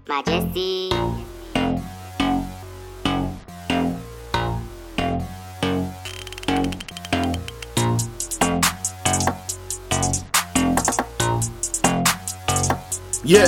Majesty. Yeah.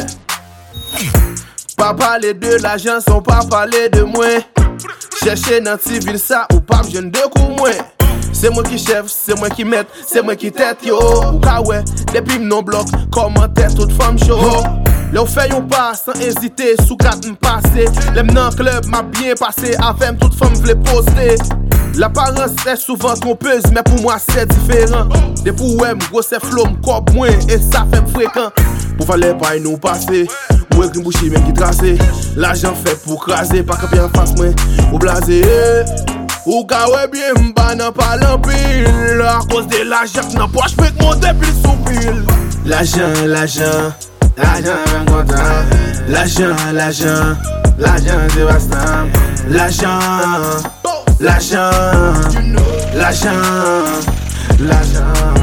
Pas parler de l'argent sans pas parler de moi. Chercher dans ti ville ça ou pas jeune de coup moins. C'est moi qui chef, c'est moi qui mette, c'est moi qui tête yo. Ou ka ouais, depuis non bloc, comment tête toute femme chaud. Là on fait yon pas sans hésiter, sous 4 m'passer. L'aime dans club m'a bien passé, avec toute femme v'lait poster. L'apparence est souvent trompeuse, mais pour moi c'est différent. Des pour ouais, m'gros c'est flow, m'corp moins, et ça fait fréquent. Pour fallait pas nous passer, moi qui bouchi même qui tracé. L'argent fait pour craser, pas qu'à bien face moi, ou blasé. Ou ka ouais bien m'ba nan pas l'empile. À cause de l'argent nan poche, j'peux monter plus sous pile. L'argent, l'argent, l'argent même content. L'argent, l'argent, l'argent dévastant. L'argent, l'argent, l'argent, l'argent,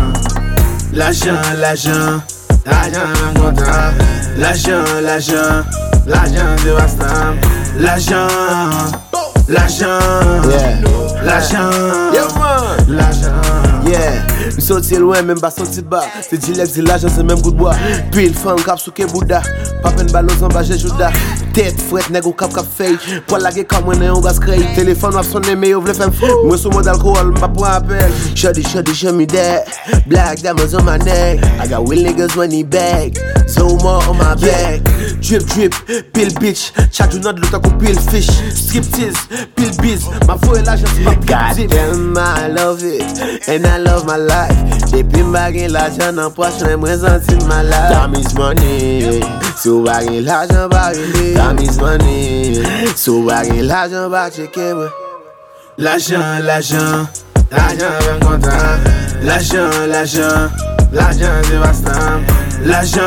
l'argent, l'argent, l'argent même content. L'argent, l'argent, l'argent dévastant. L'argent, l'argent, l'argent, l'argent. Yeah, mi sorti loin, même pas sorti bas. C'est Gilex, c'est l'argent, c'est même goût de bois. Pile, fan, cap, souke Bouddha. Papen, balos, en bas, j'ai Jouda. Tête, fouette, nègre, cap, feuille. Pour la gueule, comme on est, on va se créer. Téléphone, on va sonner, mais on veut faire fou. Moi, sous mode alcool, m'pas pour appel. Shoddy, show me that. Black diamonds on my neck. I got real niggas money back. So more on my back. Drip, drip, pill bitch. Chat du not l'autre coup pill fish. Striptease, pill biz. Ma foi est l'argent, c'est pas God damn, I love it. And I love my life. Depuis m'bagay l'argent dans poche, j'aimerais sentir ma life. Time is money. So bagay l'argent va relever. Time is money. So bagay l'argent va checker moi. L'argent, l'argent, l'argent même content. L'argent, l'argent, l'argent dévastant. L'argent,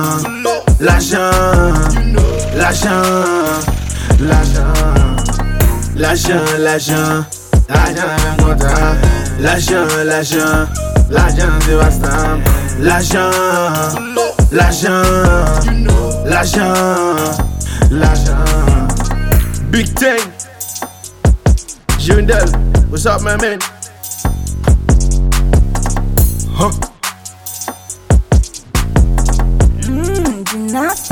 l'argent, l'argent, l'argent, l'argent, l'argent, l'argent même content. L'argent, l'argent, l'argent dévastant. L'argent, l'argent, l'argent, l'argent. Big Tank, Jundel, what's up my man? Huh? Do not